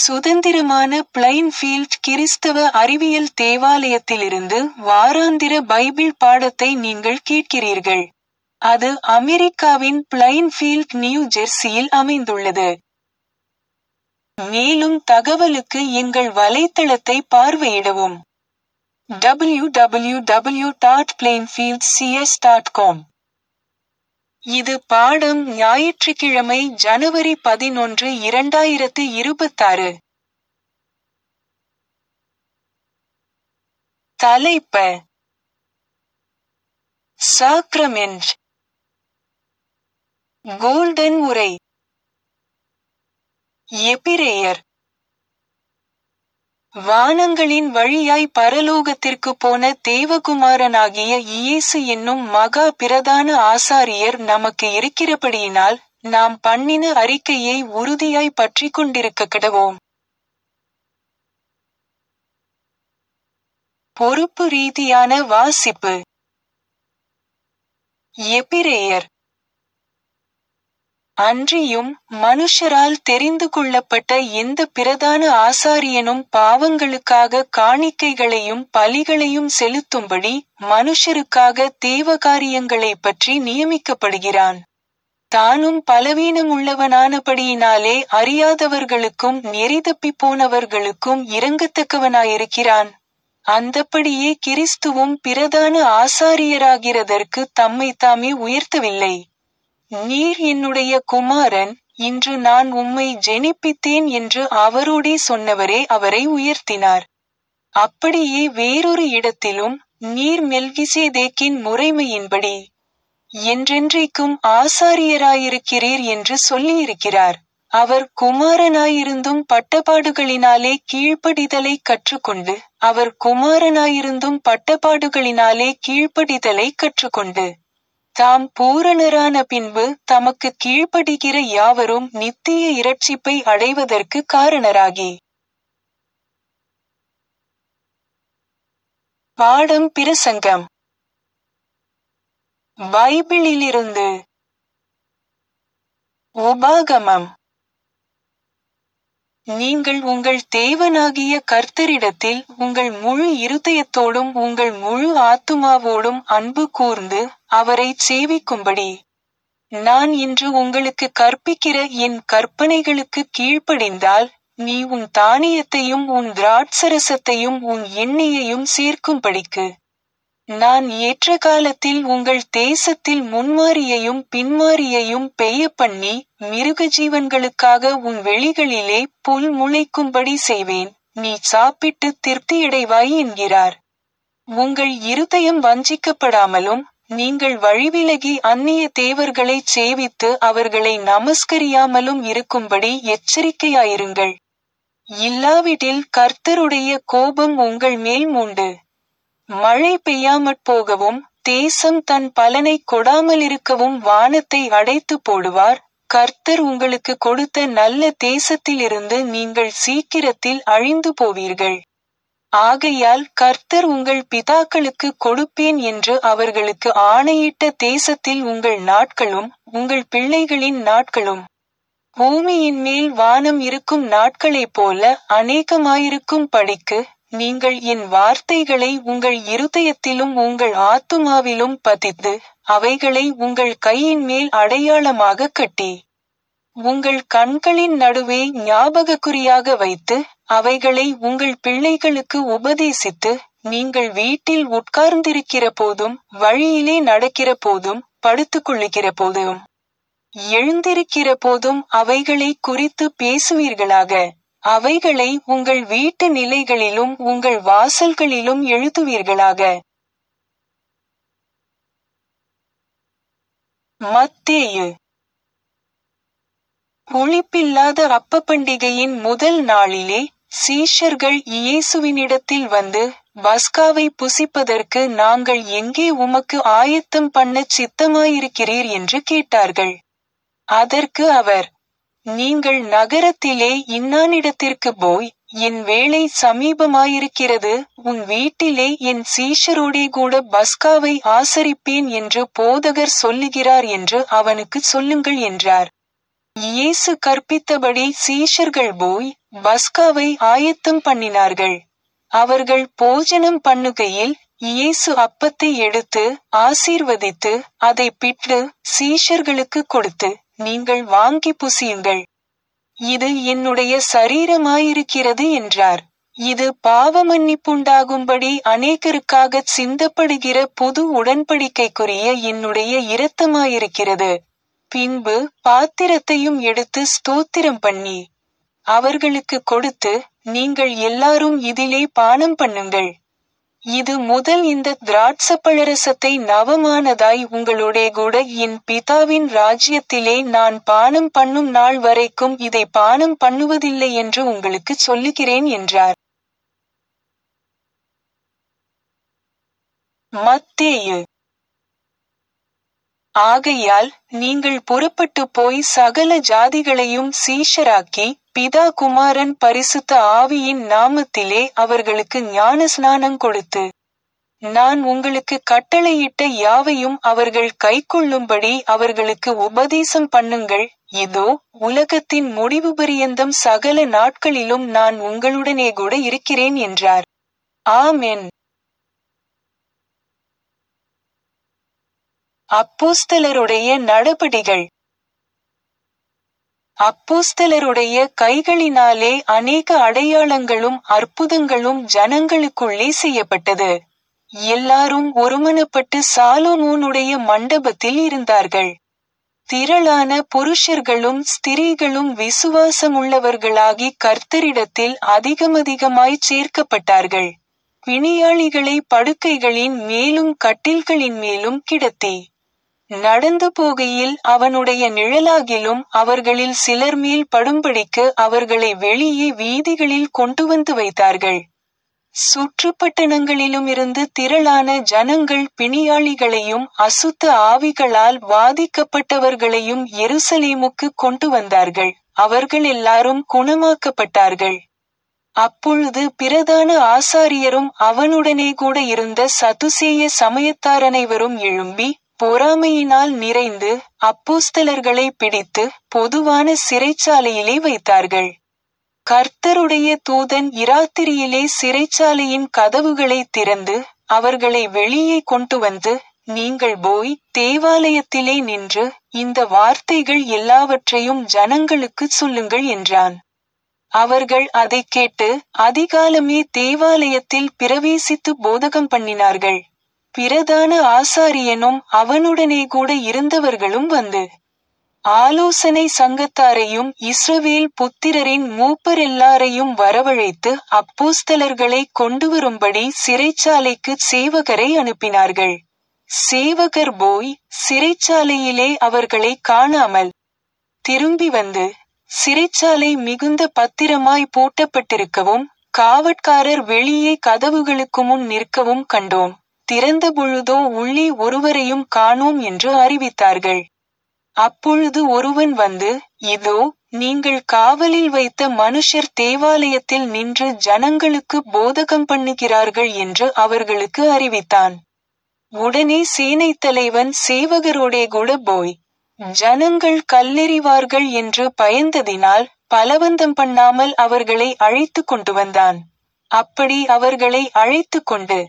சுதந்திரமான பிளைன்ஃபீல்ட் கிறிஸ்தவ அறிவியல் தேவாலயத்திலிருந்து வாராந்திர பைபிள் பாடத்தை நீங்கள் கேட்கிறீர்கள். அது அமெரிக்காவின் பிளைன்ஃபீல்ட், நியூ ஜெர்சியில் அமைந்துள்ளது. மேலும் தகவலுக்கு எங்கள் வலைத்தளத்தை பார்வையிடவும். www.plainfieldcs.com. இது பாடம் ஞாயிற்றுக்கிழமை ஜனவரி 11, 2026. தலைப்ப சாக்ரமென்ட். கோல்டன் உரை. எபிரேயர். வானங்களின் வழியாய் பரலோகத்திற்கு போன தேவகுமாரனாகிய இயேசு என்னும் மகா பிரதான ஆசாரியர் நமக்கு இருக்கிறபடியினால் நாம் பண்ணின அறிக்கையை உறுதியாய் பற்றிக் கொண்டிருக்க கடவோம். பொறுப்பு ரீதியான வாசிப்பு. எபிரேயர். அன்றியும் மனுஷரால் தெரிந்து கொள்ளப்பட்ட எந்த பிரதான ஆசாரியனும் பாவங்களுக்காக காணிக்கைகளையும் பலிகளையும் செலுத்தும்படி மனுஷருக்காக தேவகாரியங்களை பற்றி நியமிக்கப்படுகிறான். தானும் பலவீனமுள்ளவனானபடியினாலே அறியாதவர்களுக்கும் நெறிதப்பி போனவர்களுக்கும் இரங்கத்தக்கவனாயிருக்கிறான். அந்தப்படியே கிறிஸ்துவும் பிரதான ஆசாரியராகிறதற்கு தம்மைத்தாமே உயர்த்தவில்லை. நீர் என்னுடைய குமாரன், இன்று நான் உம்மை ஜெனிப்பித்தேன் என்று அவரோடே சொன்னவரே அவரை உயர்த்தினார். அப்படியே வேறொரு இடத்திலும் நீர் மெல்கிசேதேக்கின் முறைமையின்படி என்றென்றைக்கும் ஆசாரியராயிருக்கிறீர் என்று சொல்லியிருக்கிறார். அவர் குமாரனாயிருந்தும் பட்டபாடுகளினாலே கீழ்ப்படிதலை கற்றுக்கொண்டு அவர் குமாரனாயிருந்தும் பட்டபாடுகளினாலே கீழ்ப்படிதலை கற்றுக்கொண்டு தாம் பூரணரான பின்பு தமக்கு கீழ்ப்படிகிற யாவரும் நித்திய இரட்சிப்பை அடைவதற்கு காரணராகி. பாடம் பிரசங்கம். பைபிளிலிருந்து. உபாகமம். நீங்கள் உங்கள் தேவனாகிய கர்த்தரிடத்தில் உங்கள் முழு இருதயத்தோடும் உங்கள் முழு ஆத்துமாவோடும் அன்பு கூர்ந்து அவரைச் சேவிக்கும்படி நான் இன்று உங்களுக்கு கற்பிக்கிற என் கற்பனைகளுக்கு கீழ்ப்படிந்தால் நீ உன் தானியத்தையும் உன் திராட்சரசத்தையும் உன் எண்ணெயையும் சேர்க்கும்படிக்கு நான் ஏற்ற காலத்தில் உங்கள் தேசத்தில் முன்மாரியையும் பின்மாரியையும் பெய்யப்பண்ணி மிருக ஜீவன்களுக்காக உன் வெளிகளிலே புல் முளைக்கும்படி செய்வேன், நீ சாப்பிட்டு திருப்தியடைவாய் என்கிறார். உங்கள் இருதயம் வஞ்சிக்கப்படாமலும் நீங்கள் வழிவிலகி அந்நிய தேவர்களைச் சேவித்து அவர்களை நமஸ்கரியாமலும் இருக்கும்படி எச்சரிக்கையாயிருங்கள். இல்லாவிடில் கர்த்தருடைய கோபம் உங்கள் மேல் மூண்டு மழை பெய்யாமற் போகவும் தேசம் தன் பலனை கொடாமலிருக்கவும் வானத்தை அடைத்து போடுவார். கர்த்தர் உங்களுக்கு கொடுத்த நல்ல தேசத்திலிருந்து நீங்கள் சீக்கிரத்தில் அழிந்து போவீர்கள். ஆகையால் கர்த்தர் உங்கள் பிதாக்களுக்கு கொடுப்பேன் என்று அவர்களுக்கு ஆணையிட்ட தேசத்தில் உங்கள் நாட்களும் உங்கள் பிள்ளைகளின் நாட்களும் பூமியின் மேல் வானம் இருக்கும் நாட்களைப் போல அநேகமாயிருக்கும் படிக்கு நீங்கள் என் வார்த்தைகளை உங்கள் இருதயத்திலும் உங்கள் ஆத்துமாவிலும் பதித்து அவைகளை உங்கள் கையின் மேல் அடையாளமாக கட்டி உங்கள் கண்களின் நடுவே ஞாபகக்குறியாக வைத்து அவைகளை உங்கள் பிள்ளைகளுக்கு உபதேசித்து நீங்கள் வீட்டில் உட்கார்ந்திருக்கிற போதும் வழியிலே நடக்கிற போதும் படுத்துக்கொள்ளுகிற போதும் எழுந்திருக்கிற போதும் அவைகளை குறித்து பேசுவீர்களாக. அவைகளை உங்கள் வீட்டு நிலைகளிலும் உங்கள் வாசல்களிலும் எழுதுவீர்களாக. மத்தேயு. புளிப்பில்லாத அப்ப பண்டிகையின் முதல் நாளிலே சீஷர்கள் இயேசுவினிடத்தில் வந்து, பஸ்காவை புசிப்பதற்கு நாங்கள் எங்கே உமக்கு ஆயத்தம் பண்ணச் சித்தமாயிருக்கிறீர் என்று கேட்டார்கள். அதற்கு அவர், நீங்கள் நகரத்திலே இன்னானிடத்திற்கு போய், என் வேளை சமீபமாயிருக்கிறது, உன் வீட்டிலே என் சீஷரோடே கூட பஸ்காவை ஆசரிப்பேன் என்று போதகர் சொல்லுகிறார் என்று அவனுக்கு சொல்லுங்கள் என்றார். இயேசு கற்பித்தபடி சீஷர்கள் போய் பஸ்காவை ஆயத்தம் பண்ணினார்கள். அவர்கள் போஜனம் பண்ணுகையில் இயேசு அப்பத்தை எடுத்து ஆசீர்வதித்து அதை பிட்டு சீஷர்களுக்கு கொடுத்து, நீங்கள் வாங்கி புசியுங்கள், இது என்னுடைய சரீரமாயிருக்கிறது என்றார். இது பாவமன்னிப்புண்டாகும்படி அநேகருக்காகச் சிந்தப்படுகிற புது உடன்படிக்கைக்குரிய என்னுடைய இரத்தமாயிருக்கிறது. பின்பு பாத்திரத்தையும் எடுத்து ஸ்தோத்திரம் பண்ணி அவர்களுக்கு கொடுத்து, நீங்கள் எல்லாரும் இதிலே பானம் பண்ணுங்கள். இது முதல் இந்த திராட்சப்பழரசத்தை நவமானதாய் உங்களோடே கூட என் பிதாவின் ராஜ்யத்திலே நான் பானம் பண்ணும் நாள் வரைக்கும் இதை பானம் பண்ணுவதில்லை என்று உங்களுக்கு சொல்லுகிறேன் என்றார். மத்தேயு. ஆகையால் நீங்கள் புறப்பட்டு போய் சகல ஜாதிகளையும் சீஷராக்கி, பிதா குமாரன் பரிசுத்த ஆவியின் நாமத்திலே அவர்களுக்கு ஞானஸ்நானம் கொடுத்து, நான் உங்களுக்கு கட்டளையிட்ட யாவையும் அவர்கள் கைக்கொள்ளும்படி அவர்களுக்கு உபதேசம் பண்ணுங்கள். இதோ, உலகத்தின் முடிவு பரியந்தம் சகல நாட்களிலும் நான் உங்களுடனே கூட இருக்கிறேன் என்றார். ஆமென். அப்போஸ்தலருடைய நடபடிகள். அப்போஸ்தலருடைய கைகளினாலே அநேக அடையாளங்களும் அற்புதங்களும் ஜனங்களுக்குள்ளே செய்யப்பட்டது. எல்லாரும் ஒருமனப்பட்டு சாலோமோனுடைய மண்டபத்தில் இருந்தார்கள். திரளான புருஷர்களும் ஸ்திரீகளும் விசுவாசமுள்ளவர்களாகி கர்த்தரிடத்தில் அதிகமதிகமாய் சேர்க்கப்பட்டார்கள். பிணியாளிகளை படுக்கைகளின் மேலும் கட்டில்களின் மேலும் கிடத்தி நடந்து போகையில் அவனுடைய நிழலாகிலும் அவர்களில் சிலர் மேல் படும்படிக்கு அவர்களை வெளியே வீதிகளில் கொண்டு வந்து வைத்தார்கள். சுற்றுப்பட்டணங்களிலும் இருந்து திரளான ஜனங்கள் பிணியாளிகளையும் அசுத்த ஆவிகளால் வாதிக்கப்பட்டவர்களையும் எருசலேமுக்கு கொண்டு வந்தார்கள். அவர்கள் எல்லாரும் குணமாக்கப்பட்டார்கள். அப்பொழுது பிரதான ஆசாரியரும் அவனுடனே கூட இருந்த சதுசேய சமயத்தார் அனைவரும் எழும்பி பொறாமையினால் நிறைந்து அப்போஸ்தலர்களை பிடித்து பொதுவான சிறைச்சாலையிலே வைத்தார்கள். கர்த்தருடைய தூதன் இராத்திரியிலே சிறைச்சாலையின் கதவுகளை திறந்து அவர்களை வெளியே கொண்டு வந்து, நீங்கள் போய் தேவாலயத்திலே நின்று இந்த வார்த்தைகள் எல்லாவற்றையும் ஜனங்களுக்கு சொல்லுங்கள் என்றான். அவர்கள் அதைக் கேட்டு அதிகாலமே தேவாலயத்தில் பிரவேசித்து போதகம் பண்ணினார்கள். பிரதான ஆசாரியனும் அவனுடனே கூட இருந்தவர்களும் வந்து ஆலோசனை சங்கத்தாரையும் இஸ்ரவேல் புத்திரரின் மூப்பரெல்லாரையும் வரவழைத்து அப்போஸ்தலர்களை கொண்டு வரும்படி சிறைச்சாலைக்கு சேவகரை அனுப்பினார்கள். சேவகர் போய் சிறைச்சாலையிலே அவர்களை காணாமல் திரும்பி வந்து, சிறைச்சாலை மிகுந்த பத்திரமாய் பூட்டப்பட்டிருக்கவும் காவற்காரர் வெளியே கதவுகளுக்கு முன் நிற்கவும் கண்டோம். திறந்த பொழுதோ உள்ளே ஒருவரையும் காணோம் என்று அறிவித்தார்கள். அப்பொழுது ஒருவன் வந்து, இதோ, நீங்கள் காவலில் வைத்த மனுஷர் தேவாலயத்தில் நின்று ஜனங்களுக்கு போதகம் பண்ணுகிறார்கள் என்று அவர்களுக்கு அறிவித்தான். உடனே சேனைத் தலைவன் சேவகரோடே கூட போய் ஜனங்கள் கல்லெறிவார்கள் என்று பயந்ததினால் பலவந்தம் பண்ணாமல் அவர்களை அழைத்து கொண்டு வந்தான். அப்படி அவர்களை அழைத்து கொண்டு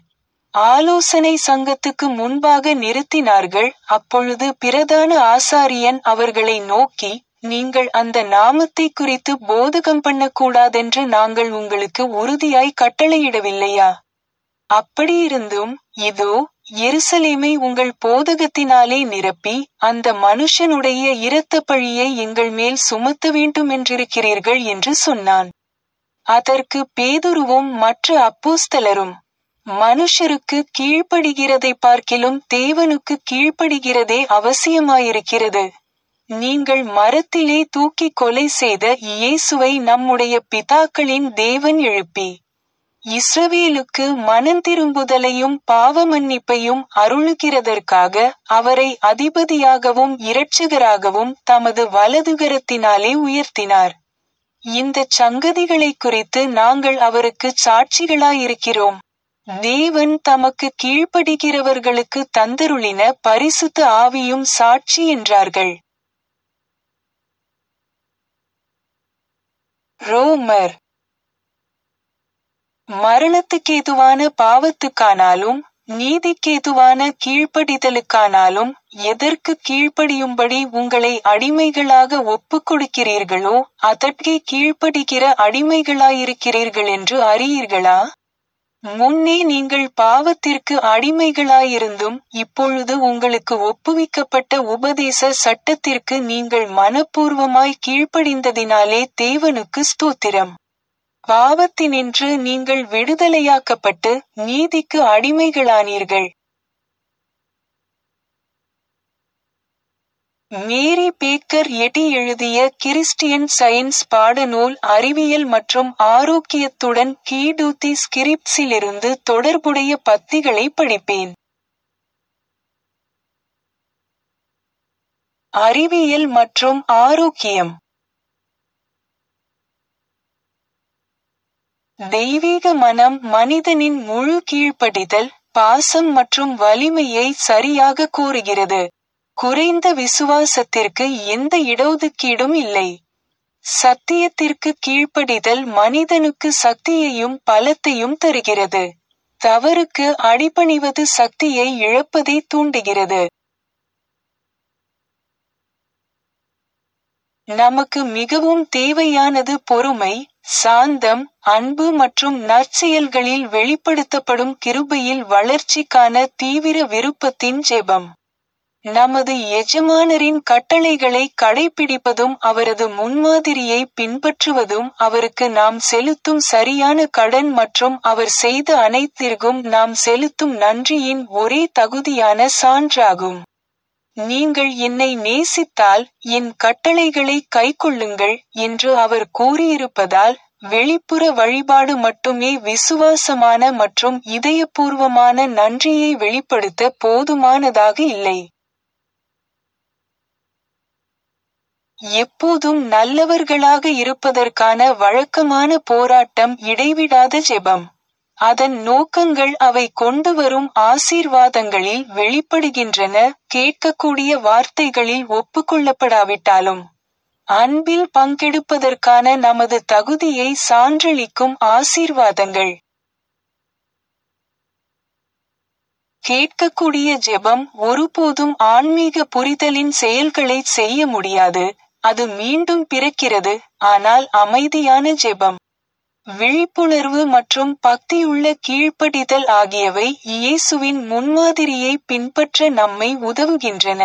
ஆலோசனை சங்கத்துக்கு முன்பாக நிறுத்தினார்கள். அப்பொழுது பிரதான ஆசாரியன் அவர்களை நோக்கி, நீங்கள் அந்த நாமத்தை குறித்து போதகம் பண்ணக்கூடாதென்று நாங்கள் உங்களுக்கு உறுதியாய் கட்டளையிடவில்லையா? அப்படியிருந்தும் இதோ, எருசலேமை உங்கள் போதகத்தினாலே நிரப்பி அந்த மனுஷனுடைய இரத்தப் பழியை எங்கள் மேல் சுமத்த வேண்டுமென்றிருக்கிறீர்கள் என்று சொன்னான். அதற்கு பேதுருவும் மற்ற அப்போஸ்தலரும், மனுஷருக்கு கீழ்ப்படுகிறதை பார்க்கிலும் தேவனுக்கு கீழ்ப்படுகிறதே அவசியமாயிருக்கிறது. நீங்கள் மரத்திலே தூக்கி கொலை செய்த இயேசுவை நம்முடைய பிதாக்களின் தேவன் எழுப்பி இஸ்ரவேலுக்கு மனந்திரும்புதலையும் பாவமன்னிப்பையும் அருளுகிறதற்காக அவரை அதிபதியாகவும் இரட்சகராகவும் தமது வலதுகரத்தினாலே உயர்த்தினார். இந்தச் சங்கதிகளைக் குறித்து நாங்கள் அவருக்கு சாட்சிகளாயிருக்கிறோம். தேவன் தமக்கு கீழ்ப்படுகிறவர்களுக்கு தந்தருளின பரிசுத்த ஆவியும் சாட்சி என்றார்கள். ரோமர். மரணத்துக்கேதுவான பாவத்துக்கானாலும் நீதிக்கேதுவான கீழ்ப்படிதலுக்கானாலும் எதற்கு கீழ்ப்படியும்படி உங்களை அடிமைகளாக ஒப்புக் கொடுக்கிறீர்களோ அதற்கே கீழ்ப்படிகிற அடிமைகளாயிருக்கிறீர்கள் என்று அறியீர்களா? முன்னே நீங்கள் பாவத்திற்கு அடிமைகளாயிருந்தும் இப்பொழுது உங்களுக்கு ஒப்புவிக்கப்பட்ட உபதேச சட்டத்திற்கு நீங்கள் மனப்பூர்வமாய் கீழ்ப்படிந்ததினாலே தேவனுக்கு ஸ்தோத்திரம். பாவத்தினின்று நீங்கள் விடுதலையாக்கப்பட்டு நீதிக்கு அடிமைகளானீர்கள். மேரி பேக்கர் எட்டி எழுதிய கிறிஸ்டியன் சயின்ஸ் பாடநூல் அறிவியல் மற்றும் ஆரோக்கியத்துடன் கீடூத்தி ஸ்கிரிப்ட்ஸிலிருந்து தொடர்புடைய பத்திகளை படிப்பேன். அறிவியல் மற்றும் ஆரோக்கியம். தெய்வீக மனம் மனிதனின் முழு கீழ்ப்படிதல், பாசம் மற்றும் வலிமையை சரியாக கூறுகிறது. குறைந்த விசுவாசத்திற்கு எந்த இடஒதுக்கீடும் இல்லை. சத்தியத்திற்கு கீழ்ப்படிதல் மனிதனுக்கு சக்தியையும் பலத்தையும் தருகிறது. தவறுக்கு அடிபணிவது சக்தியை இழப்பதை தூண்டுகிறது. நமக்கு மிகவும் தேவையானது பொறுமை, சாந்தம், அன்பு மற்றும் நற்செயல்களில் வெளிப்படுத்தப்படும் கிருபையில் வளர்ச்சிக்கான தீவிர விருப்பத்தின் ஜெபம். நமது எஜமானரின் கட்டளைகளை கடைப்பிடிப்பதும் அவரது முன்மாதிரியை பின்பற்றுவதும் அவருக்கு நாம் செலுத்தும் சரியான கடன் மற்றும் அவர் செய்த அனைத்திற்கும் நாம் செலுத்தும் நன்றியின் ஒரே தகுதியான சான்றாகும். நீங்கள் என்னை நேசித்தால் என் கட்டளைகளை கைக்கொள்ளுங்கள் என்று அவர் கூறியிருப்பதால் வெளிப்புற வழிபாடு மட்டுமே விசுவாசமான மற்றும் இதயபூர்வமான நன்றியை வெளிப்படுத்த போதுமானதாக இல்லை. எப்போதும் நல்லவர்களாக இருப்பதற்கான வழக்கமான போராட்டம் இடைவிடாத ஜெபம். அதன் நோக்கங்கள் அவை கொண்டு வரும் ஆசீர்வாதங்களில் வெளிப்படுகின்றன, கேட்கக்கூடிய வார்த்தைகளில் ஒப்புக்கொள்ளப்படாவிட்டாலும். அன்பில் பங்கெடுப்பதற்கான நமது தகுதியை சான்றளிக்கும் ஆசீர்வாதங்கள். கேட்கக்கூடிய ஜெபம் ஒருபோதும் ஆன்மீக புரிதலின் செயல்களைச் செய்ய முடியாது, அது மீண்டும் பிறக்கிறது, ஆனால் அமைதியான ஜெபம், விழிப்புணர்வு மற்றும் பக்தியுள்ள கீழ்ப்படிதல் ஆகியவை இயேசுவின் முன்மாதிரியை பின்பற்ற நம்மை உதவுகின்றன.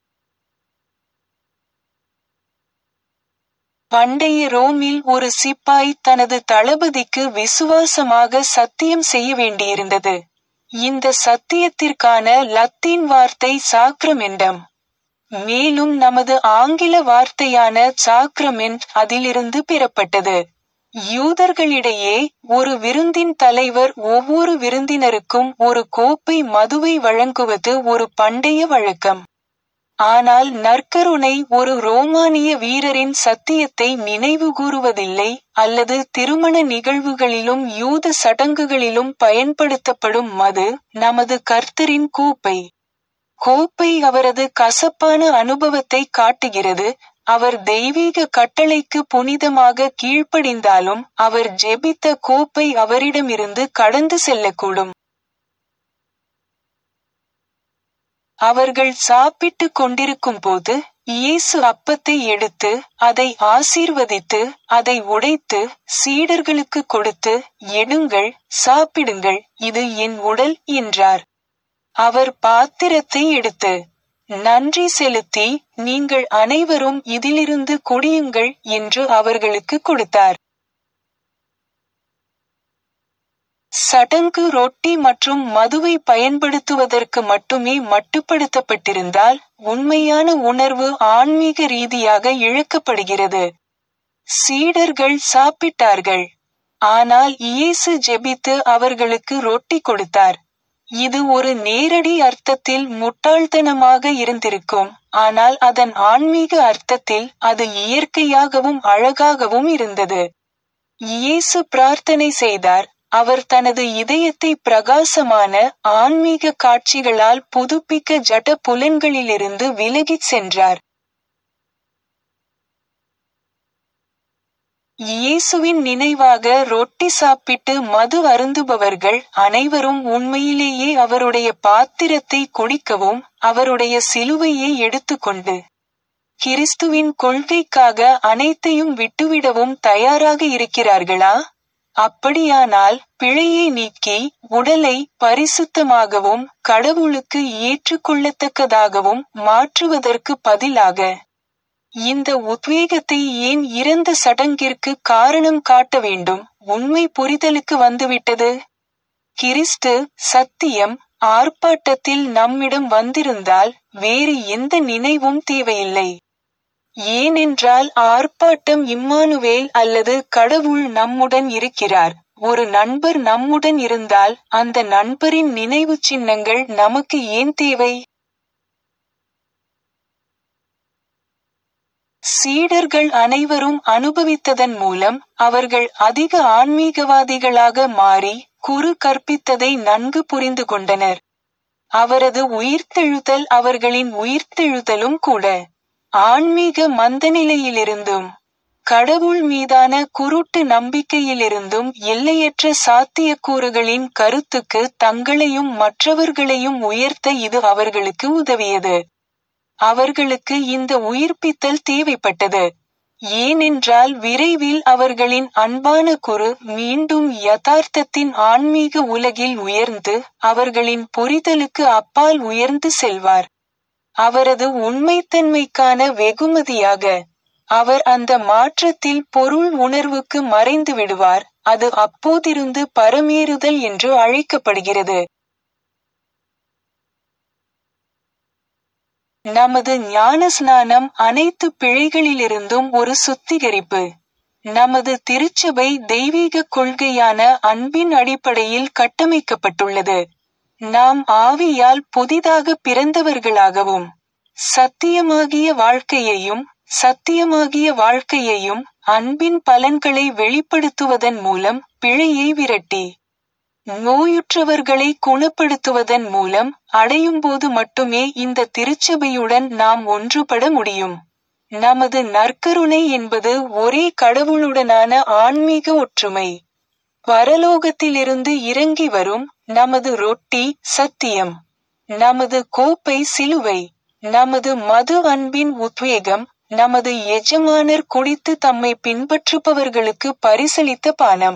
பண்டைய ரோமில் ஒரு சிப்பாய் தனது தளபதிக்கு விசுவாசமாக சத்தியம் செய்ய வேண்டியிருந்தது. இந்த சத்தியத்திற்கான லத்தீன் வார்த்தை சாக்ரமெண்டம். மேலும் நமது ஆங்கில வார்த்தையான சாக்ரமெண்ட் அதிலிருந்து பெறப்பட்டது. யூதர்களிடையே ஒரு விருந்தின் தலைவர் ஒவ்வொரு விருந்தினருக்கும் ஒரு கோப்பை மதுவை வழங்குவது ஒரு பண்டைய வழக்கம். ஆனால் நற்கருணை ஒரு ரோமானிய வீரரின் சத்தியத்தை நினைவுகூருவதில்லை, அல்லது திருமண நிகழ்வுகளிலும் யூத சடங்குகளிலும் பயன்படுத்தப்படும் மது, நமது கர்த்தரின் கோப்பை. கோப்பை அவரது கசப்பான அனுபவத்தை காட்டுகிறது. அவர் தெய்வீக கட்டளைக்கு புனிதமாக கீழ்ப்படிந்தாலும் அவர் ஜெபித்த கோப்பை அவரிடமிருந்து கடந்து செல்லக்கூடும். அவர்கள் சாப்பிட்டுக் கொண்டிருக்கும்போது இயேசு அப்பத்தை எடுத்து அதை ஆசீர்வதித்து அதை உடைத்து சீடர்களுக்கு கொடுத்து, எடுங்கள், சாப்பிடுங்கள், இது என் உடல் என்றார். அவர் பாத்திரத்தை எடுத்து நன்றி செலுத்தி, நீங்கள் அனைவரும் இதிலிருந்து குடியுங்கள் என்று அவர்களுக்கு கொடுத்தார். சடங்கு ரொட்டி மற்றும் மதுவை பயன்படுத்துவதற்கு மட்டுமே மட்டுப்படுத்தப்பட்டிருந்தால் உண்மையான உணர்வு ஆன்மீக ரீதியாக இழக்கப்படுகிறது. சீடர்கள் சாப்பிட்டார்கள், ஆனால் இயேசு ஜெபித்து அவர்களுக்கு ரொட்டி கொடுத்தார். இது ஒரு நேரடி அர்த்தத்தில் முட்டாள்தனமாக இருந்திருக்கும், ஆனால் அதன் ஆன்மீக அர்த்தத்தில் அது இயற்கையாகவும் அழகாகவும் இருந்தது. இயேசு பிரார்த்தனை செய்தார். அவர் தனது இதயத்தை பிரகாசமான ஆன்மீக காட்சிகளால் புதுப்பிக்க ஜட புலன்களிலிருந்து விலகிச் சென்றார். இயேசுவின் நினைவாக ரொட்டி சாப்பிட்டு மது அருந்துபவர்கள் அனைவரும் உண்மையிலேயே அவருடைய பாத்திரத்தை குடிக்கவும் அவருடைய சிலுவையை எடுத்துக்கொண்டு கிறிஸ்துவின் கொள்கைக்காக அனைத்தையும் விட்டுவிடவும் தயாராக இருக்கிறார்களா? அப்படியானால் பிழையை நீக்கி உடலை பரிசுத்தமாகவும் கடவுளுக்கு ஏற்றுக்கொள்ளத்தக்கதாகவும் மாற்றுவதற்கு பதிலாக இந்த உத்வேகத்தை ஏன் இறந்த சடங்கிற்கு காரணம் காட்ட வேண்டும்? உண்மை புரிதலுக்கு வந்துவிட்டது. கிறிஸ்து சத்தியம் ஆர்ப்பாட்டத்தில் நம்மிடம் வந்திருந்தால் வேறு எந்த நினைவும் தேவையில்லை. ஏனென்றால் ஆர்ப்பாட்டம் இம்மானுவேல் அல்லது கடவுள் நம்முடன் இருக்கிறார். ஒரு நண்பர் நம்முடன் இருந்தால் அந்த நண்பரின் நினைவு சின்னங்கள் நமக்கு ஏன் தேவை? சீடர்கள் அனைவரும் அனுபவித்ததன் மூலம் அவர்கள் அதிக ஆன்மீகவாதிகளாக மாறி குரு கற்பித்ததை நன்கு புரிந்து கொண்டனர். அவரது உயிர்த்தெழுதல் அவர்களின் உயிர்த்தெழுதலும் கூட. ஆன்மீக மந்தநிலையிலிருந்தும் கடவுள் மீதான குருட்டு நம்பிக்கையிலிருந்தும் எல்லையற்ற சாத்தியக்கூறுகளின் கருத்துக்கு தங்களையும் மற்றவர்களையும் உயர்த்த இது அவர்களுக்கு உதவியது. அவர்களுக்கு இந்த உயிர்ப்பித்தல் தேவைப்பட்டது. ஏனென்றால் விரைவில் அவர்களின் அன்பான குரு மீண்டும் யதார்த்தத்தின் ஆன்மீக உலகில் உயர்ந்து அவர்களின் புரிதலுக்கு அப்பால் உயர்ந்து செல்வார். அவரது உண்மைத்தன்மைக்கான வெகுமதியாக அவர் அந்த மாற்றத்தில் பொருள் உணர்வுக்கு மறைந்து விடுவார். அது அப்போதிருந்து பரமேறுதல் என்று அழைக்கப்படுகிறது. நமது ஞானஸ்நானம் அனைத்து பிழைகளிலிருந்தும் ஒரு சுத்திகரிப்பு. நமது திருச்சபை தெய்வீக கொள்கையான அன்பின் அடிப்படையில் கட்டமைக்கப்பட்டுள்ளது. நாம் ஆவியால் புதிதாக பிறந்தவர்களாகவும் சத்தியமாகிய வாழ்க்கையையும் அன்பின் பலன்களை வெளிப்படுத்துவதன் மூலம் பிழையை விரட்டி நோயுற்றவர்களை குணப்படுத்துவதன் மூலம் அடையும்போது மட்டுமே இந்த திருச்சபையுடன் நாம் ஒன்றுபட முடியும். நமது நற்கருணை என்பது ஒரே கடவுளுடனான ஆன்மீக ஒற்றுமை. பரலோகத்திலிருந்து இறங்கி வரும் நமது ரொட்டி சத்தியம், நமது கோப்பை சிலுவை, நமது மது அன்பின் உத்வேகம், நமது எஜமானர் குடித்து தம்மை பின்பற்றுபவர்களுக்கு பரிசளித்த பானம்.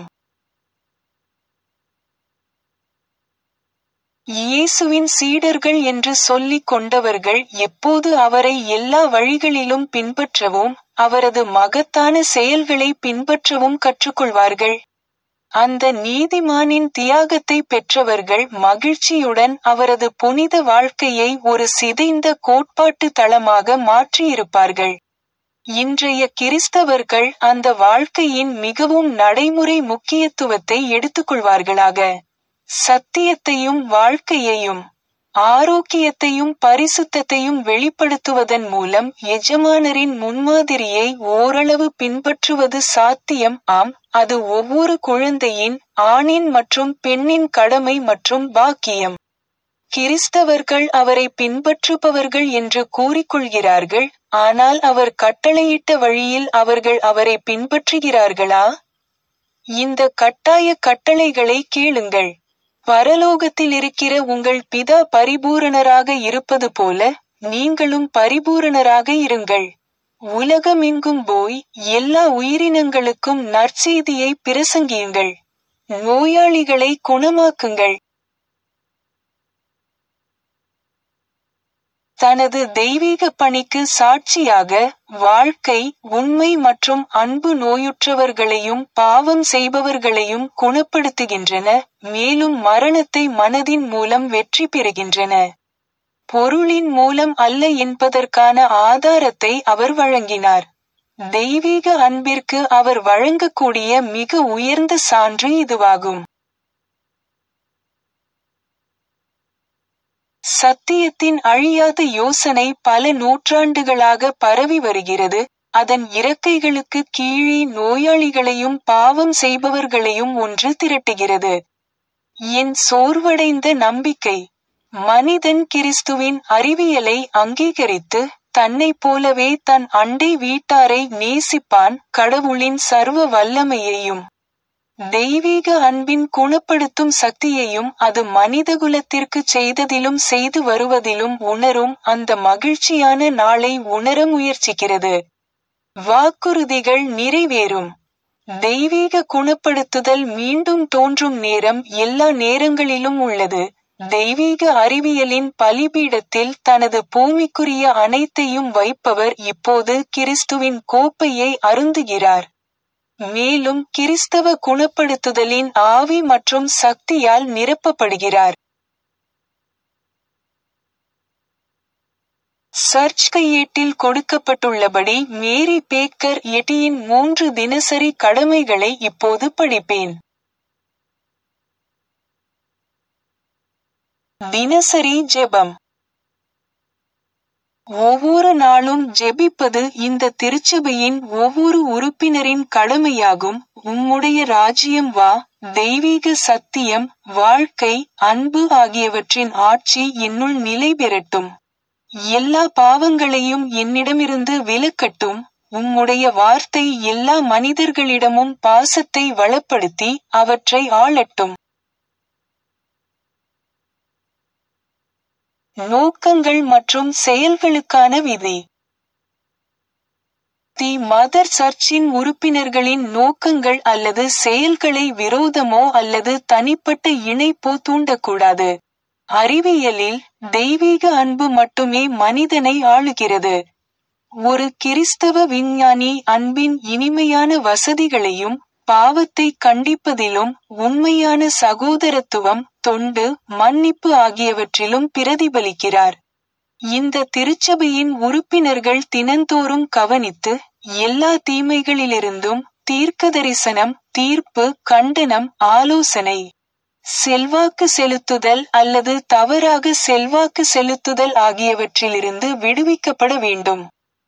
இயேசுவின் சீடர்கள் என்று சொல்லிக் கொண்டவர்கள் எப்போது அவரை எல்லா வழிகளிலும் பின்பற்றவும் அவரது மகத்தான செயல்களை பின்பற்றவும் கற்றுக்கொள்வார்கள்? அந்த நீதிமானின் தியாகத்தை பெற்றவர்கள் மகிழ்ச்சியுடன் அவரது புனித வாழ்க்கையை ஒரு சிதைந்த கோட்பாட்டு தளமாக மாற்றியிருப்பார்கள். இன்றைய கிறிஸ்தவர்கள் அந்த வாழ்க்கையின் மிகவும் நடைமுறை முக்கியத்துவத்தை எடுத்துக்கொள்வார்களாக. சத்தியத்தையும் வாழ்க்கையையும் ஆரோக்கியத்தையும் பரிசுத்தத்தையும் வெளிப்படுத்துவதன் மூலம் எஜமானரின் முன்மாதிரியை ஓரளவு பின்பற்றுவது சாத்தியம். ஆம், அது ஒவ்வொரு குழந்தையின், ஆணின் மற்றும் பெண்ணின் கடமை மற்றும் பாக்கியம். கிறிஸ்தவர்கள் அவரை பின்பற்றுபவர்கள் என்று கூறிக்கொள்கிறார்கள், ஆனால் அவர் கட்டளையிட்ட வழியில் அவர்கள் அவரை பின்பற்றுகிறார்களா? இந்த கட்டாய கட்டளைகளை கேளுங்கள். பரலோகத்திலிருக்கிற உங்கள் பிதா பரிபூரணராக இருப்பது போல நீங்களும் பரிபூரணராக இருங்கள். உலகமெங்கும் போய் எல்லா உயிரினங்களுக்கும் நற்செய்தியை பிரசங்கியுங்கள். நோயாளிகளை குணமாக்குங்கள். தனது தெய்வீக பணிக்கு சாட்சியாக வாழ்க்கை, உண்மை மற்றும் அன்பு நோயுற்றவர்களையும் பாவம் செய்பவர்களையும் குணப்படுத்துகின்றன, மேலும் மரணத்தை மனதின் மூலம் வெற்றி பெறுகின்றன. பொருளின் மூலம் அல்ல என்பதற்கான ஆதாரத்தை அவர் வழங்கினார். தெய்வீக அன்பிற்கு அவர் வழங்கக்கூடிய மிக உயர்ந்த சான்று இதுவாகும். சத்தியத்தின் அழியாத யோசனை பல நூற்றாண்டுகளாக பரவி வருகிறது. அதன் இறக்கைகளுக்கு கீழே நோயாளிகளையும் பாவம் செய்பவர்களையும் ஒன்று திரட்டுகிறது. என் சோர்வடைந்த நம்பிக்கை. மனிதன் கிறிஸ்துவின் அறிவியலை அங்கீகரித்து தன்னைப் போலவே தன் அண்டை வீட்டாரை நேசிப்பான். கடவுளின் சர்வ வல்லமையையும் தெய்வீக அன்பின் குணப்படுத்தும் சக்தியையும் அது மனிதகுலத்திற்குச் செய்ததிலும் செய்து வருவதிலும் உணரும் அந்த மகிழ்ச்சியான நாளை உணர முயற்சிக்கிறது. வாக்குறுதிகள் நிறைவேறும். தெய்வீக குணப்படுத்துதல் மீண்டும் தோன்றும் நேரம் எல்லா நேரங்களிலும் உள்ளது. தெய்வீக அறிவியலின் பலிபீடத்தில் தனது பூமிக்குரிய அனைத்தையும் வைப்பவர் இப்போது கிறிஸ்துவின் கோப்பையை அருந்துகிறார். மேலும் கிறிஸ்தவ குணப்படுத்துதலின் ஆவி மற்றும் சக்தியால் நிரப்பப்படுகிறார். சர்ச் கையேட்டில் கொடுக்கப்பட்டுள்ளபடி மேரி பேக்கர் எட்டியின் 3 தினசரி கடமைகளை இப்போது படிப்பேன். தினசரி ஜெபம். ஒவ்வொரு நாளும் ஜெபிப்பது இந்த திருச்சபையின் ஒவ்வொரு உறுப்பினரின் கடமையாகும். உம்முடைய ராஜ்யம் வா, தெய்வீக சத்தியம், வாழ்க்கை, அன்பு ஆகியவற்றின் ஆட்சி என்னுள் நிலை பெறட்டும். எல்லா பாவங்களையும் என்னிடமிருந்து விலக்கட்டும். உம்முடைய வார்த்தை எல்லா மனிதர்களிடமும் பாசத்தை வளப்படுத்தி அவற்றை ஆளட்டும். நோக்கங்கள் மற்றும் செயல்களுக்கான விதி. தி மதர் சர்ச்சின் உறுப்பினர்களின் நோக்கங்கள் அல்லது செயல்களை விரோதமோ அல்லது தனிப்பட்ட இணைப்போ தூண்டக்கூடாது. அறிவியலில் தெய்வீக அன்பு மட்டுமே மனிதனை ஆளுகிறது. ஒரு கிறிஸ்தவ விஞ்ஞானி அன்பின் இனிமையான வசதிகளையும் பாவத்தை கண்டிப்பதிலும் உண்மையான சகோதரத்துவம், தொண்டு, மன்னிப்பு ஆகியவற்றிலும் பிரதிபலிக்கிறார். இந்த திருச்சபையின் உறுப்பினர்கள் தினந்தோறும் கவனித்து எல்லா தீமைகளிலிருந்தும் தீர்க்கதரிசனம், தீர்ப்பு, கண்டனம், ஆலோசனை, செல்வாக்கு செலுத்துதல் அல்லது தவறாக செல்வாக்கு செலுத்துதல் ஆகியவற்றிலிருந்து விடுவிக்கப்பட வேண்டும்.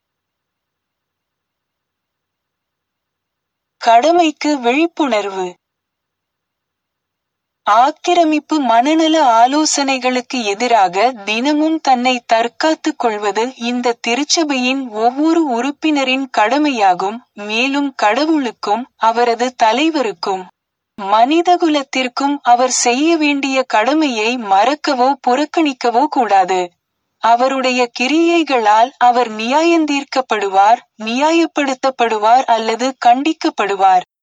கடமைக்கு விழிப்புணர்வு. ஆக்கிரமிப்பு மனநல ஆலோசனைகளுக்கு எதிராக தினமும் தன்னை தற்காத்துக் கொள்வது இந்த திருச்சபையின் ஒவ்வொரு உறுப்பினரின் கடமையாகும். மேலும் கடவுளுக்கும் அவரது தலைவருக்கும் மனிதகுலத்திற்கும் அவர் செய்ய வேண்டிய கடமையை மறக்கவோ புறக்கணிக்கவோ கூடாது. அவருடைய கிரியைகளால் அவர் நியாயந்தீர்க்கப்படுவார், நியாயப்படுத்தப்படுவார் அல்லது கண்டிக்கப்படுவார்.